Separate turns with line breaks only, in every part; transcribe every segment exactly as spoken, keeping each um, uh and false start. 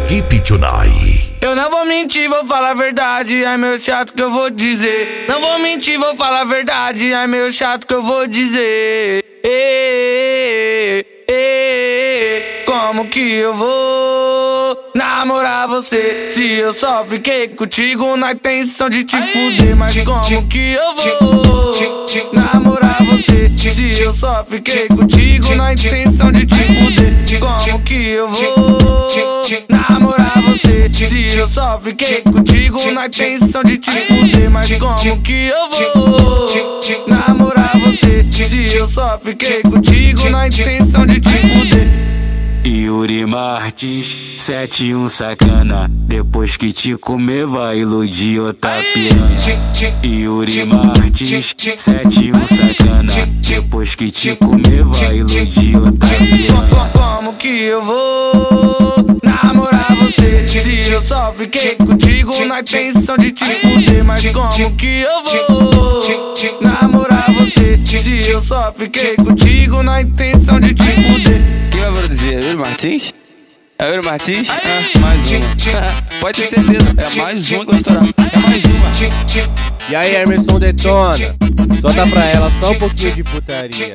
Equipe Tunai.
Eu não vou mentir, vou falar a verdade, é meio chato que eu vou dizer. Não vou mentir, vou falar a verdade, é meio chato que eu vou dizer. Ei, ei, ei, como que eu vou namorar você se eu só fiquei contigo na intenção de te fuder? Mas como que eu vou namorar você se eu só fiquei contigo na intenção de te fuder? Como que eu vou namorar você se eu só fiquei contigo na intenção de te fuder? Mas como que eu vou namorar você se eu só fiquei contigo na intenção de te fuder?
Yuri Martins, sete um sacana. Depois que te comer vai iludir outra piranha. Yuri Martins, sete um sacana. Depois que te comer vai iludir outra piranha.
Como que eu vou namorar você se eu só fiquei contigo na intenção de te fuder? Mas como que eu vou namorar você se eu só fiquei contigo na intenção de te fuder?
Quem vai produzir? É o Yuri Martins? É o Yuri Martins? Ah, mais uma. Pode ter certeza, é mais uma que vai estourar. É mais uma.
E aí, Emerson detona. Solta pra ela só um pouquinho de putaria.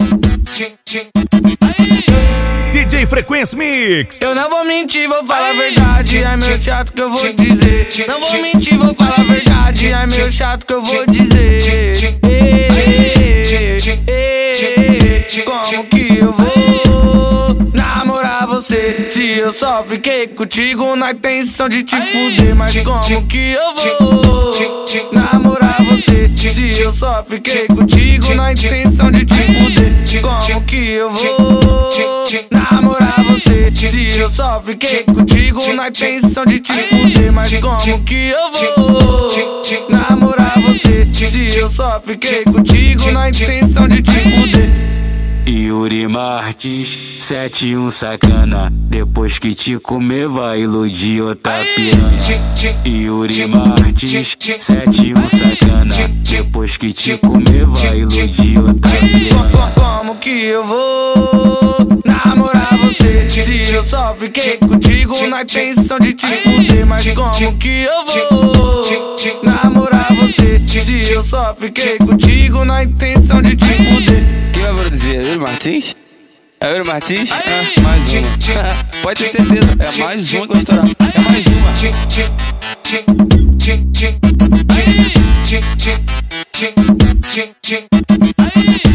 D J Frequência Mix.
Eu não vou mentir, vou falar a verdade, é meio chato que eu vou dizer. Não vou mentir, vou falar a verdade, é meio chato que eu vou dizer. Ei, ei, ei, como que eu vou namorar você se eu só fiquei contigo na intenção de te fuder? Mas como que eu vou namorar você se eu só fiquei contigo na intenção de te fuder? Como que eu vou namorar você se eu só fiquei contigo na intenção de te fuder? Mas como que eu vou namorar você se eu só fiquei contigo na intenção de te fuder?
Yuri Martins, sete um sacana. Depois que te comer vai iludir outra piranha. Yuri Martins, sete um sacana. Depois que te comer vai iludir outra piranha.
Como que eu vou namorar você se eu só fiquei contigo na intenção de te fuder? Mas como que eu vou namorar você se eu só fiquei contigo na intenção de te fuder?
Quem vai produzir? É o Yuri Martins? É o Yuri Martins? Ah, mais uma. Pode ter certeza, é mais uma que vai estourar. É mais uma.